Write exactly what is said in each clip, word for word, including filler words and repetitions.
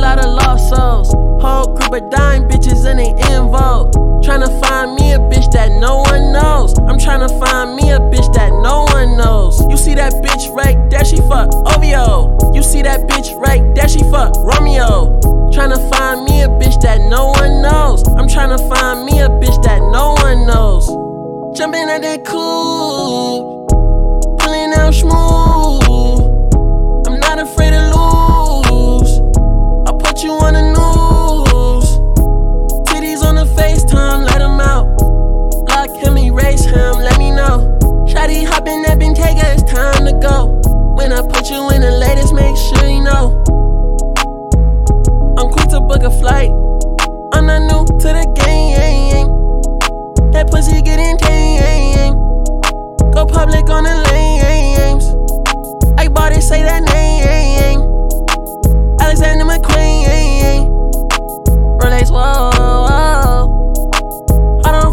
lot of lost souls. Whole group of dying bitches and they in vogue. Tryna find me a bitch that no one knows. I'm tryna find me a bitch that no one knows. You see that bitch right there, she fuck O V O. You see that bitch right there, she fuck Romeo. Tryna find me a bitch that no one knows. I'm tryna find me a bitch that no one knows. Jumping at that coupe, pulling out smooth. I'm not afraid to lose. I'll put you on the news. Titties on the FaceTime, let him out. Block him, erase him, let me know. Shawty hopping that Bentayga, it's time to go. When I put you in the latest, make sure you know. I'm quick to book a flight. I'm not new to the game. That pussy getting tame. Go public on the lanes. I bought it, say that name. Alexander McQueen. Rolex, whoa, whoa. Hot on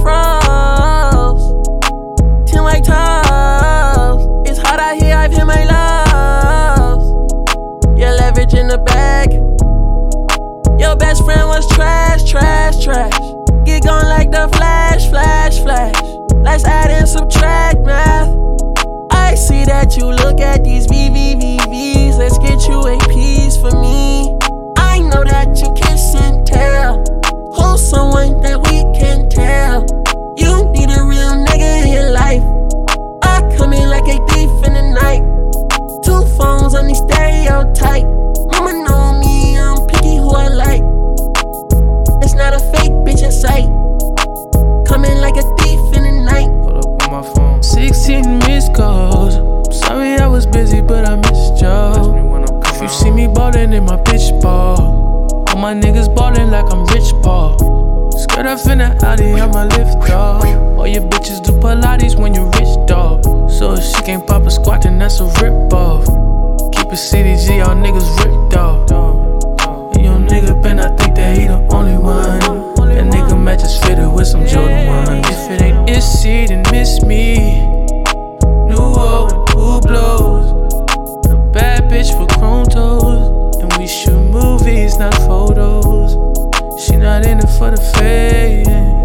froze. Ten white toes. It's hot out here, I've hit my lows. Yeah, leverage in the bag. Your best friend was trash, trash, trash. Get gone like the flash, flash, flash. Let's add and subtract math. I see that you look at these V V V Vs. Let's get you a piece for me. I know that you kiss and tell. Who's someone that we can tell? You need a real nigga in your life. I come in like a thief in the night. Two phones on the stereotype. Mama know me, I'm picky who I like. It's not a fake bitch in sight. Coming like a thief in the night. Hold up on my phone. sixteen missed calls. I'm sorry I was busy, but I missed y'all. If you see me ballin' in my bitch ball, all my niggas ballin' like I'm Rich Paul. Skirt up in the Audi, I'm a lift dog. All your bitches do Pilates when you rich dog. So if she can't pop a squat, then that's a rip off. Keep it C D G, all niggas ripped off. And your nigga Ben, I think that he the only one. That nigga matches fitted with some Jordan ones. If it ain't Issy, then miss me. New old and who blows. A bad bitch for chrome toes. And we shoot movies, not photos. She not in it for the fame.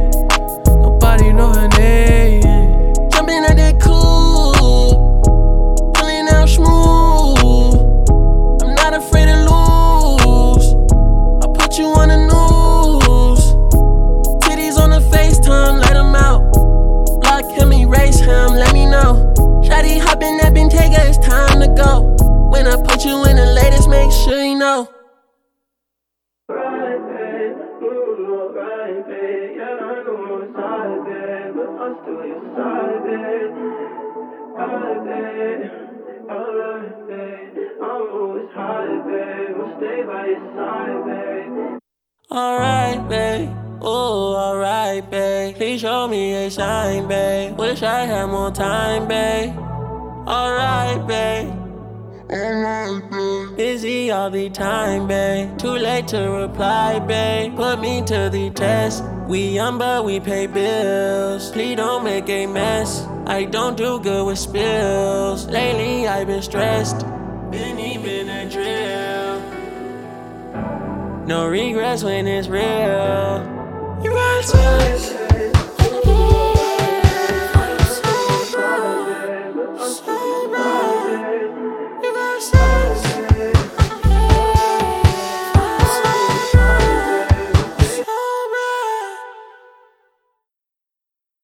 Nobody know her name. Jumping at that coupe, pulling out smooth. I'm not afraid to lose. I'll put you on the news. Titties on the FaceTime, let him out. Block him, erase him, let me know. Shawty hopping that Bentayga, it's time to go. When I put you in the latest, make sure you know. Right, babe, ooh, right, babe. Yeah, I know I'm sorry, babe, but I'm still your side, babe. Right, babe, alright, babe. I'm always high, babe. I'll stay by your side, babe. Alright, babe. Ooh, alright, babe. Please show me a sign, babe. Wish I had more time, babe. Alright, babe. Alright, babe. Busy all the time, babe. Too late to reply, babe. Put me to the test. We young, but we pay bills. Please don't make a mess. I don't do good with spills. Lately, I've been stressed. Been even a drill. No regrets when it's real. You got to